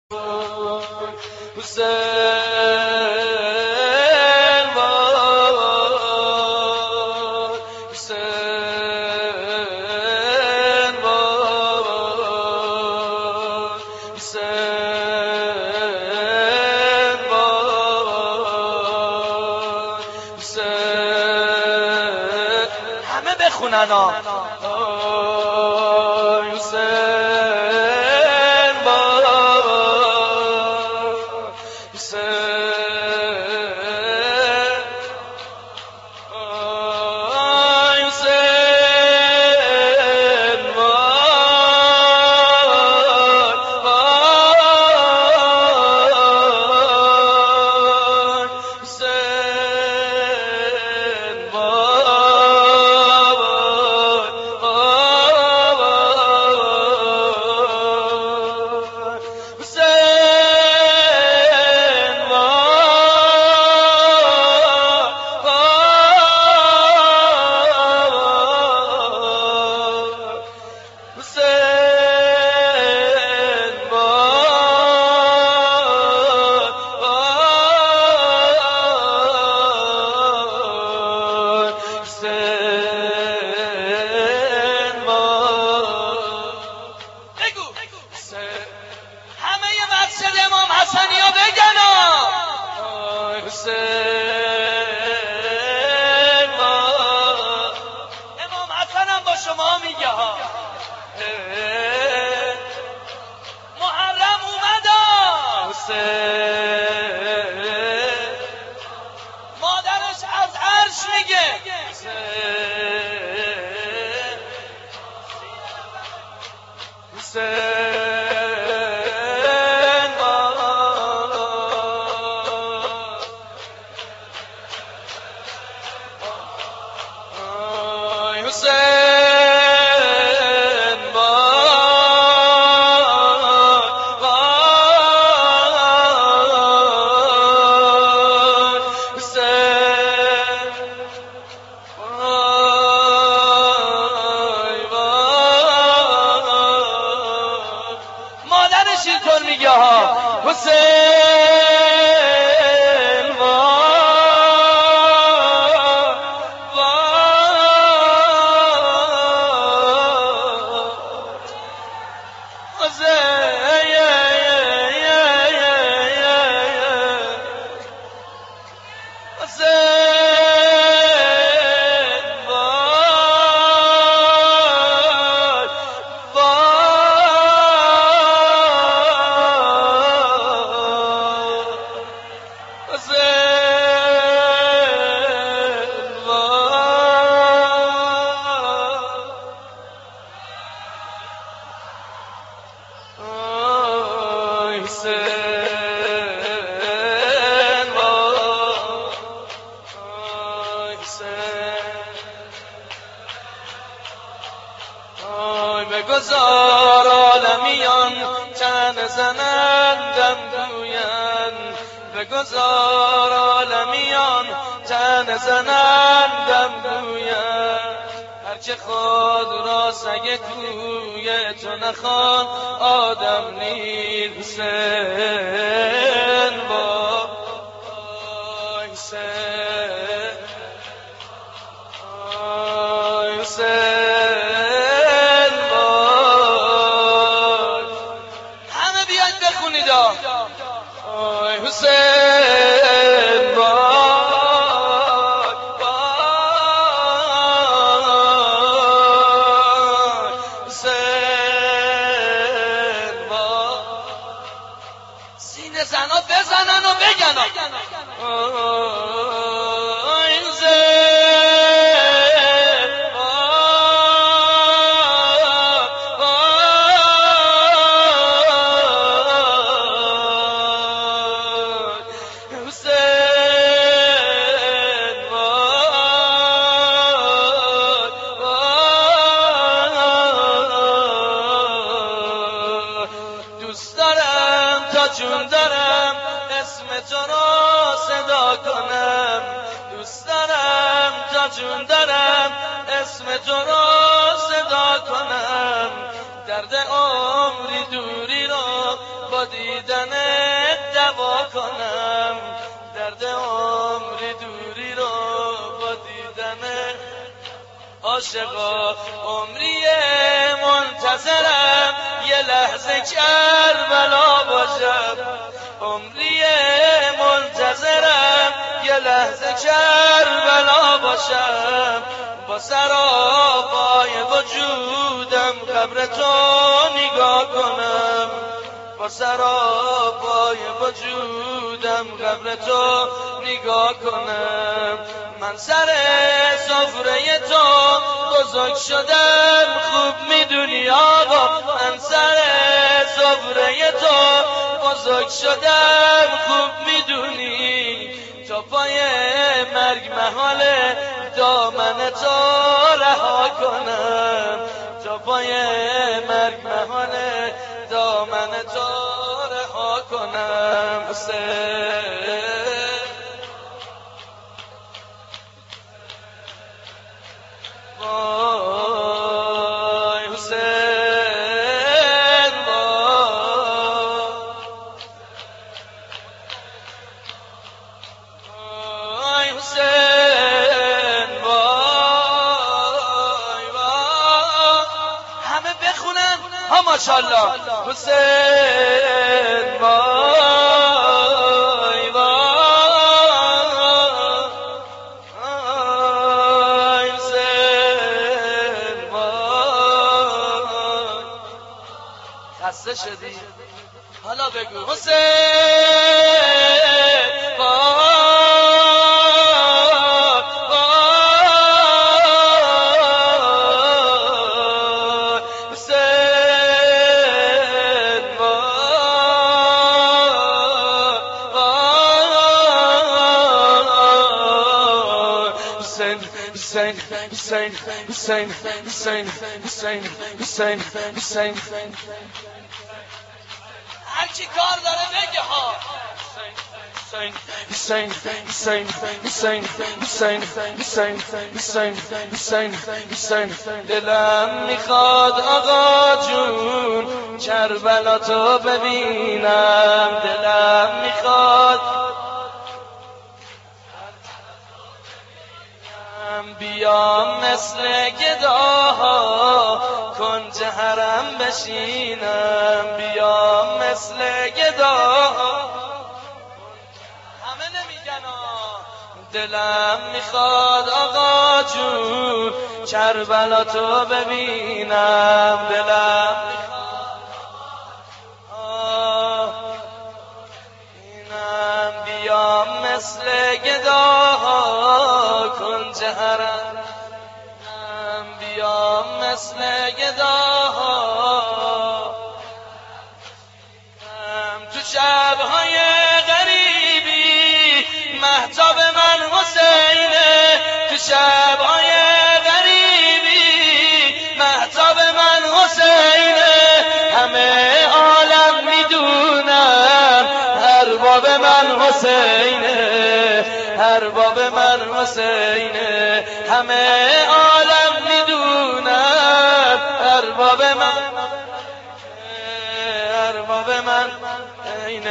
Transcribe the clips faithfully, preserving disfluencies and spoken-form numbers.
همه بخونن ها امام حسنم با شما میگه ها محرم اومدا مادرش از عرش میگه مادرش اینطور میگه ها حسین بگذار عالمیان تن زنندم گوین بگذار عالمیان تن زنندم گوین هرچه خود را سگ کوی تو نخوان آدم نیست حسین با حسین حسین حسین بای بای حسین بای سینه زنا بزنن و بگن جون دارم اسم تو را صدا کنم دوست دارم تا جون دارم اسم تو را صدا کنم درد عمری دوری را با دیدنت دوا کنم، درد عمری دوری رو با دیدنت. عاشقا عمری منتظرم یه لحظه کربلا باشم، عمری منتظرم یه لحظه کربلا باشم، با سراپای وجودم قبر تو نگاه کنم، با سراپای وجودم قبر تو نگاه کنم. من سر سفره تو بزرگ شدم خوب میدونی آقا، من سر سفره تو بزرگ شدم خوب میدونی، تا پای مرگ محاله دامن تو رها کنم، تا پای مرگ محاله دامن تو رها کنم. حسین وای حسین وای حسین وای وای همه بخونن ها ماشاءالله. حسین وای وای حسین وای. خسته شدی؟ حالا بگو حسین وای Hussein, Hussein, Hussein, Hussein, Hussein, Hussein, Hussein, Hussein. هر کی کار داره بگه ها. Hussein, Hussein, Hussein, Hussein, Hussein, Hussein, Hussein, Hussein, Hussein. دلم میخواد آقا جون کربلا تو ببینم، دلم میخواد بیام مثل گداها کنج حرم بشینم، بیام مثل گداها. همه نمیگن دلم میخواد آقا جون کربلا تو ببینم، دلم اینم بیام مثل گداها کنج حرم، بیام مثل گداها تو شبهای غریبی مهتاب من حسینه، تو شبهای غریبی مهتاب من حسینه، همه عالم میدونن ارباب من حسینه، ارباب من حسینه، همه عالم میدونن ارباب من، ارباب من عین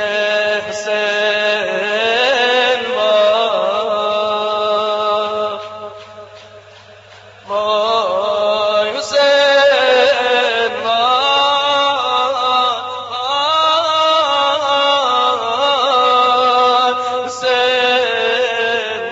حسین وای حسین وای حسین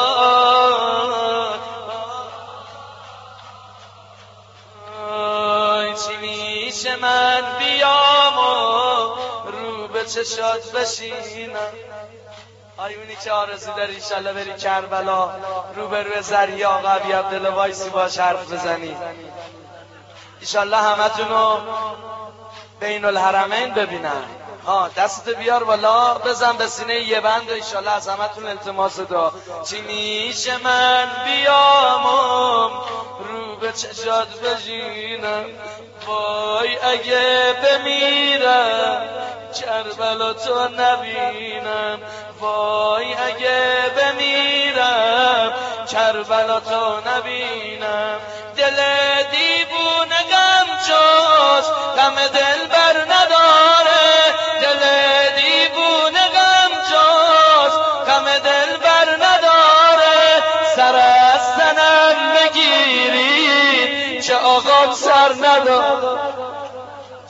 وای. چی میشه من بیام و رو به چشات بشینم، آیونی که آرزو داری انشالله بری کربلا روبروی زریع آقا ابی عبدالله وایسی باش حرف بزنی، انشالله همتونو بین الحرمین ببینم. ها دست بیار بالا بزن به سینه یه بند و انشالله از همتون التماس دعا. چی میشه من بیامم رو به چشات بشینم، وای اگه بمیرم کربلا تو نبینم، وای اگه بمیرم کربلا تو نبینم. دل دیوونه غم جز غم دل بر نداره، دل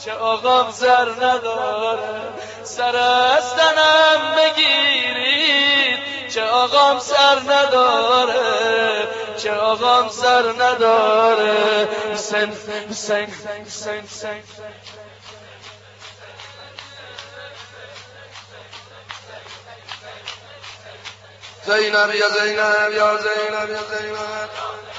که آقام زر نداره، سر از تنم بگیرید که آقام سر نداره، که آقام سر نداره. حسین حسین حسین حسین زینب یا زینب یا زینب یا زینب